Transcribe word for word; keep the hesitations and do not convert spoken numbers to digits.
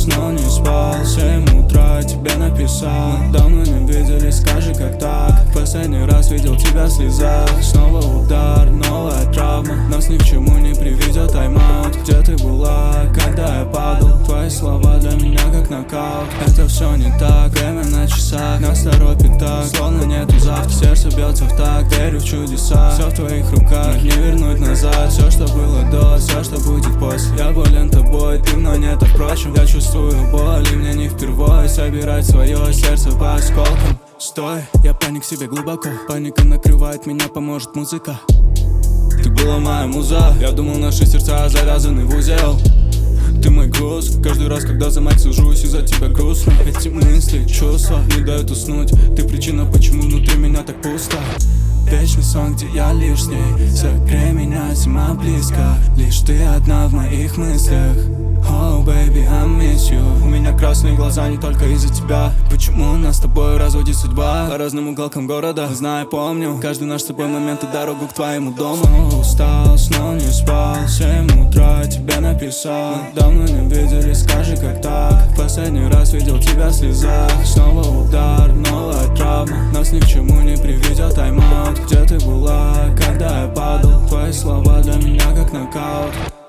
снова не спал. В семь утра тебе написал. Давно не виделись, скажи, как так. Последний раз видел тебя в слезах. Снова удар, новая травма. Нас ни к чему не приведет тайм-аут. Где ты была, когда я падал? Твои слова для меня как нокаут. Это все не так, время на часах. Нас торопит так, словно нету завтра. Сердце бьется в такт, верю в чудеса. Все в твоих руках, не вернуть назад. Все, что было до, все, что будет после. Я болен тобой, ты мной нет, а впрочем я чувствую боль, и мне не впервой собирать свое сердце по осколкам. Стой, я паник себе глубоко. Паника накрывает меня, поможет музыка. Ты была моя муза. Я думал, наши сердца завязаны в узел. Ты мой груз, каждый раз, когда за мать сажусь, из-за тебя грустно. Эти мысли, чувства не дают уснуть. Ты причина, почему внутри меня так пусто. Вечный сон, где я лишь с ней. Согрей меня, зима близко. Лишь ты одна в моих мыслях. Oh baby, I miss you. У меня красные глаза не только из-за тебя. Почему нас с тобой разводит судьба? По разным уголкам города, знаю, помню каждый наш с тобой момент и дорогу к твоему дому. Снова устал, снова не спал. В семь утра тебе написал. Мы давно не виделись, скажи, как так. Последний раз видел тебя в слезах. Снова удар, новая травма. Нас ни к чему не приведет тайм-аут. Где ты была, когда я падал? Твои слова для меня как нокаут.